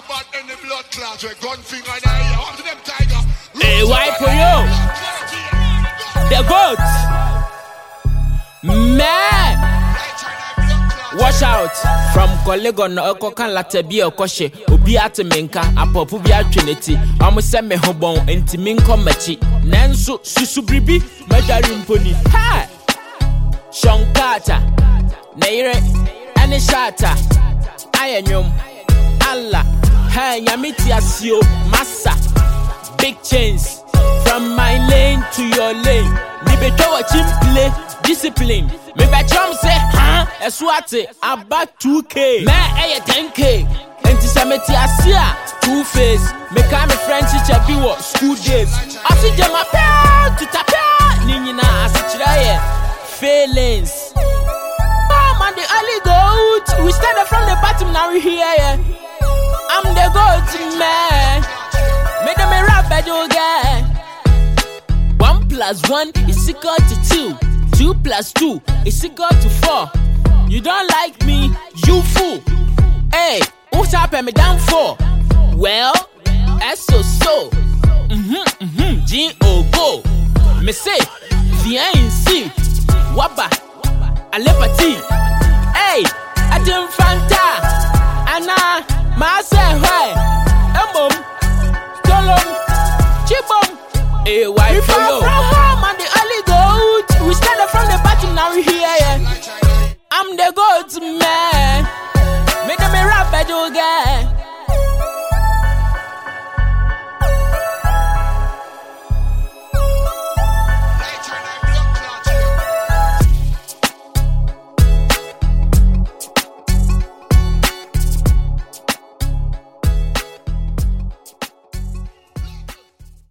bad in the blood clots with gun finger there. Up to them tiger. Hey, why for you? The goats. Man. Watch out from Colego no Okokan Latabi Okoshe, Obi Atiminka, Apopu Bia Trinity, Amuseme Hobon, and Timinko Machi, Nansu, Susubribi, Majarim Pony. Ha! Shankata, Naire, Anishata, Ayanyum, Allah, Ha Yamiti Asio, Massa, big chains, from my lane to your lane, Nibeto Chimple, discipline. Me bet you say, huh? Eswate about 2K. Me a 10K. Anti-Semitic Asia, Two-Face. Me come a French teacher be what school days. I see them a pair to tap. Nina as a try failings. Oh man, the early goat. We started from the bottom, now we here. I'm the goat man. Me them a rap better guy. 1 + 1 is equal to 2. 2 + 2 is equal to 4. You don't like me, you fool. Hey, who's happened me down for? Well, so. G-O go. Me say, viens ici. Waba, alepati. Hey, Adam Fanta. Anna, Masa, hey. Emom, Tolom, Chibom. Hey, why for you? From home and the early goat. We started from the bottom, now we here. I'm the goat man. Make them a rap better guy.